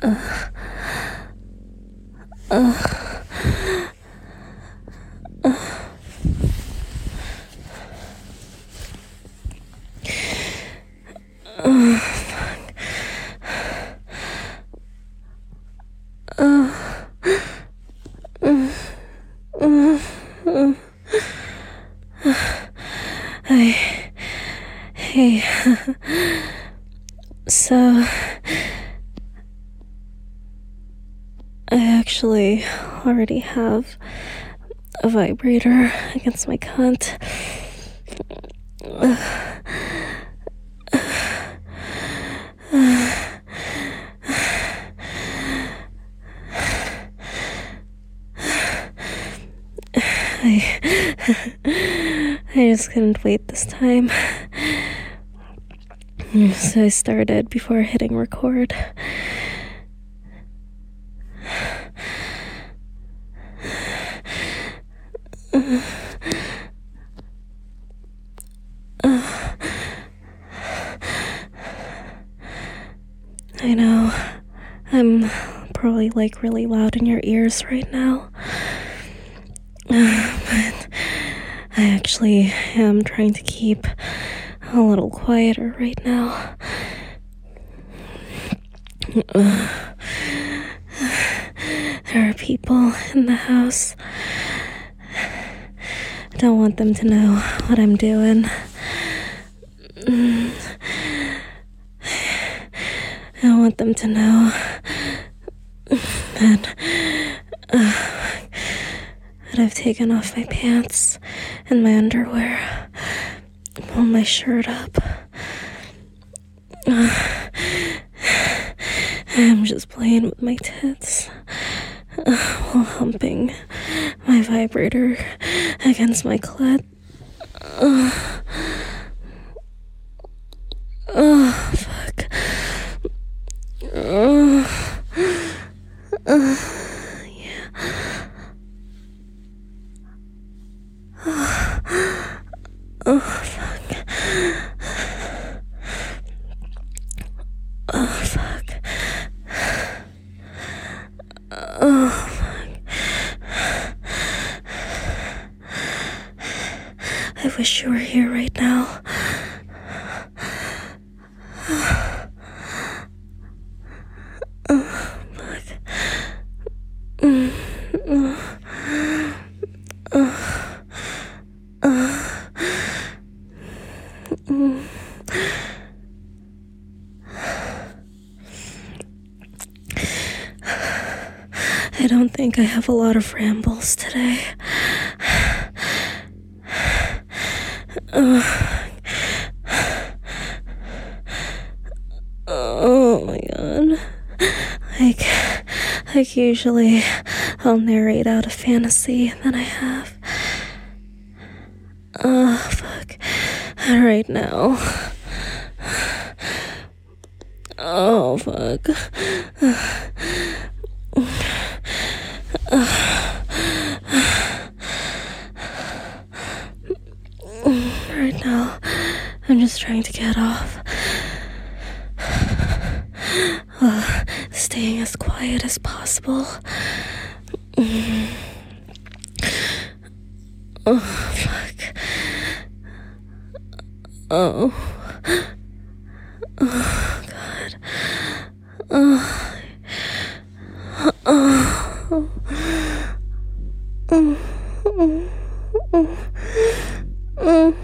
Hey, so I actually already have a vibrator against my cunt. I just couldn't wait this time. So I started before hitting record. I know, I'm probably like really loud in your ears right now. But I actually am trying to keep a little quieter right now. There are people in the house. I don't want them to know what I'm doing. I don't want them to know that I've taken off my pants and my underwear, pulled my shirt up. I'm just playing with my tits while humping my vibrator against my clit. Fuck. Yeah. Fuck. Fuck. Fuck. I wish you were here right now. I don't think I have a lot of rambles today. Oh my god. Like usually I'll narrate out a fantasy that I have. Fuck. Right now. Oh, fuck. Right now, I'm just trying to get off. Staying as quiet as possible. Oh, fuck. Oh. Oh, God. Oh. Oh. Oh. Oh. Oh.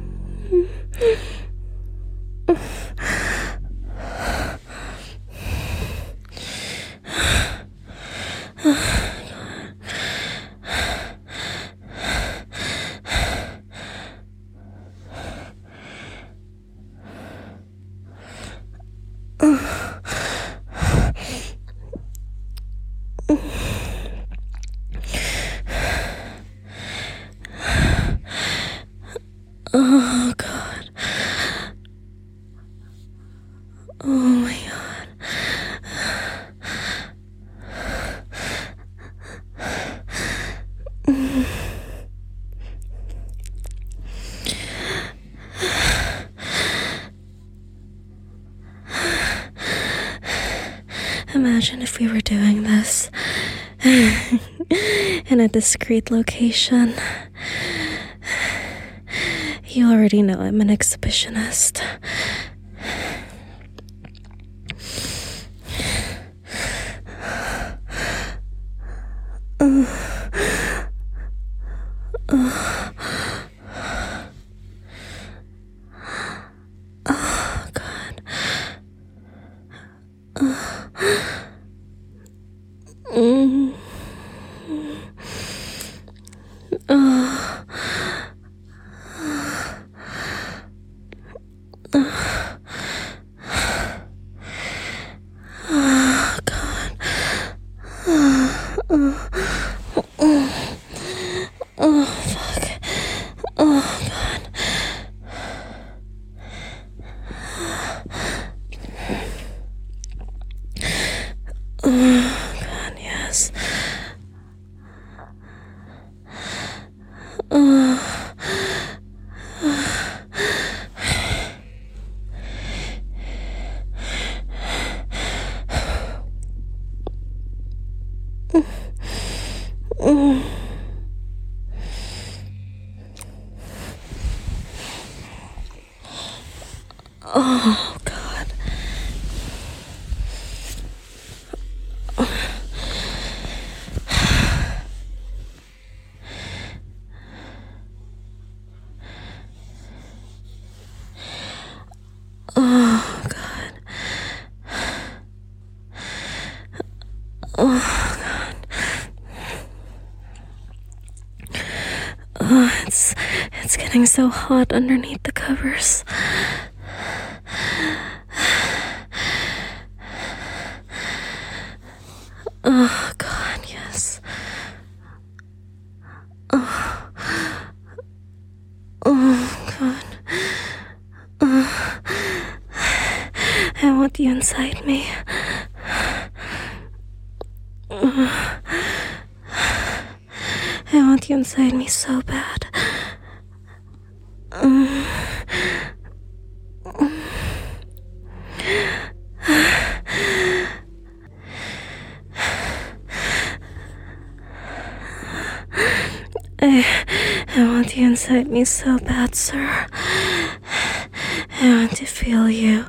Oh, God. Oh, my God. Imagine if we were doing this in a discreet location. You already know I'm an exhibitionist. Oh, God. Oh, fuck. Oh, God. Oh, God, yes. Oh, God. Oh, God. Oh, God. Oh, it's getting so hot underneath the covers. Oh, God, yes. Oh, God. I want you inside me. I want you inside me so bad. I want you inside me so bad, sir. I want to feel you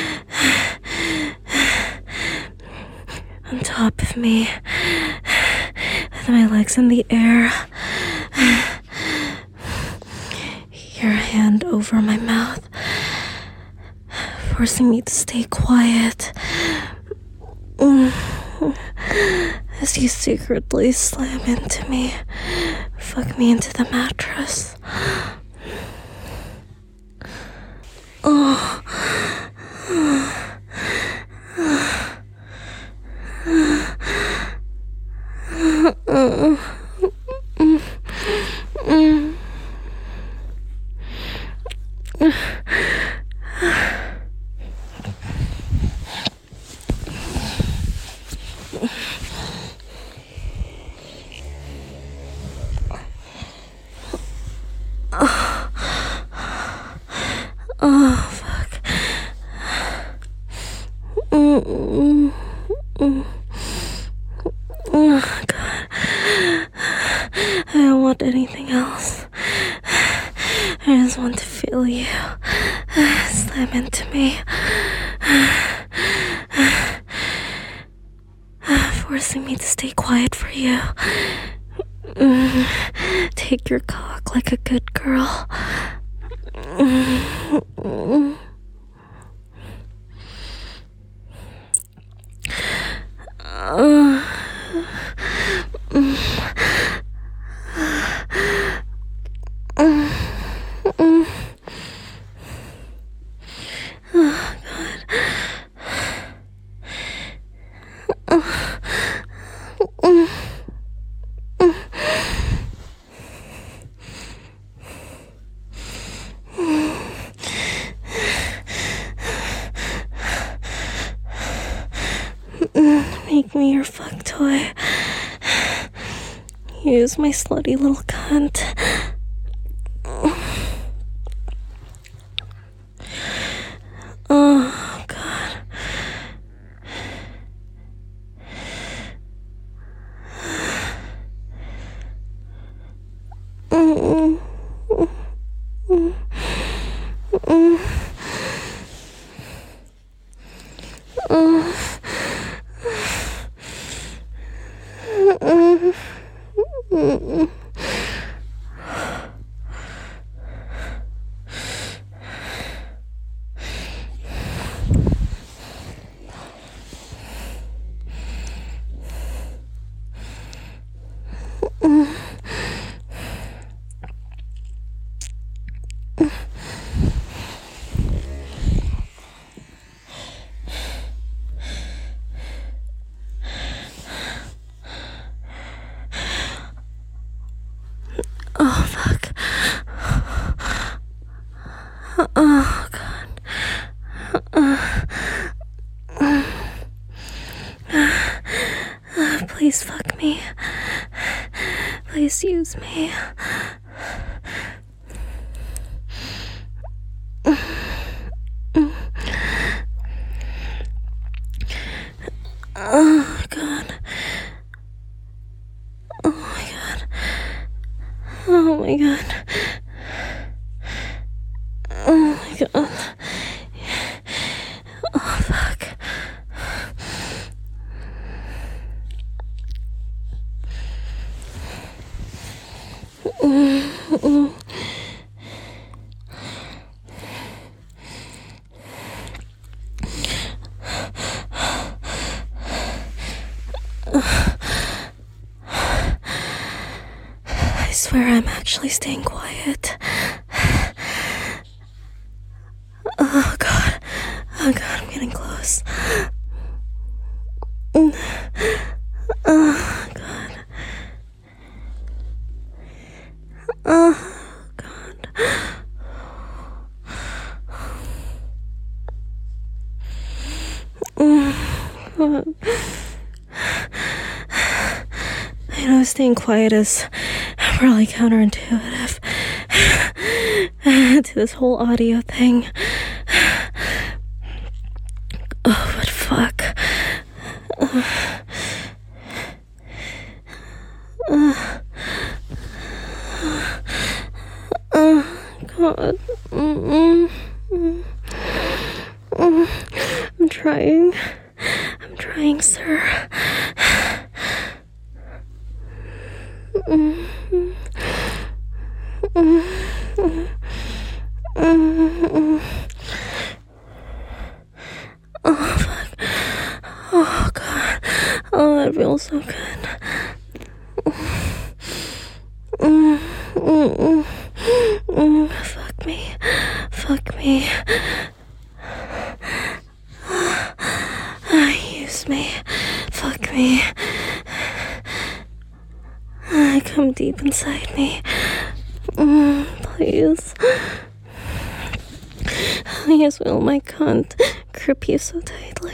on top of me, with my legs in the air, your hand over my mouth, forcing me to stay quiet as you secretly slam into me, fuck me into the mattress. Oh. Oh, fuck. Oh, God. I don't want anything else. I just want to feel you slam into me, forcing me to stay quiet for you. Take your cock like a good girl. Make me your fuck toy. Use my slutty little cunt. Oh, God. Oh, fuck. Oh, God. Please fuck me. Please use me. Oh, God. Oh, my God. Oh, my God. Oh, my God. Oh, fuck. I swear I'm actually staying quiet. Oh, God. Oh, God, I'm getting close. Oh, God. Oh, God. God. I know staying quiet is probably counterintuitive to this whole audio thing. Oh, but fuck. God. I'm trying. I'm trying, sir. Oh, fuck. Oh, God. Oh, that feels so good. Fuck me. Fuck me. Use me. Fuck me. Come deep inside me. Please. Please, will my cunt grip you so tightly.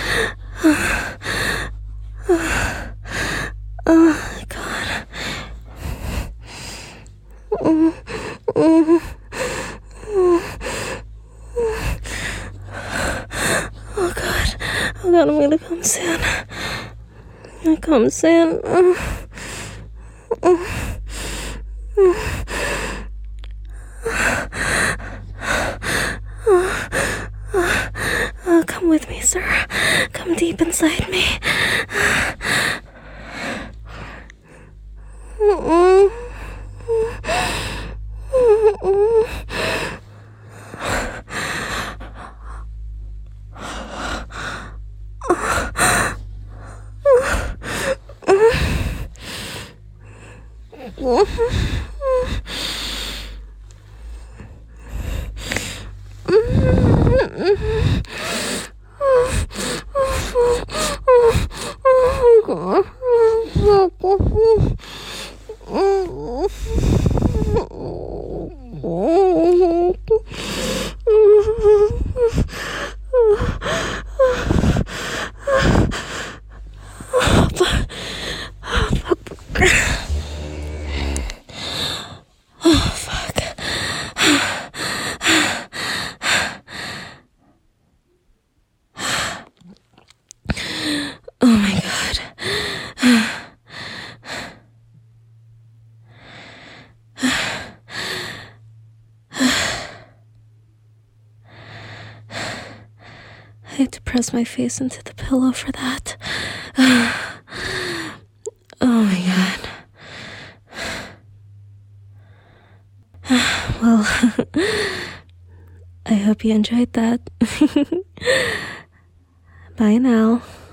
Oh, God. Oh, God. Oh, God, I'm gonna come soon. I'm gonna come soon. Come with me, sir. Come deep inside me. Oh, had to press my face into the pillow for that. Oh my god. Well, I hope you enjoyed that. Bye now.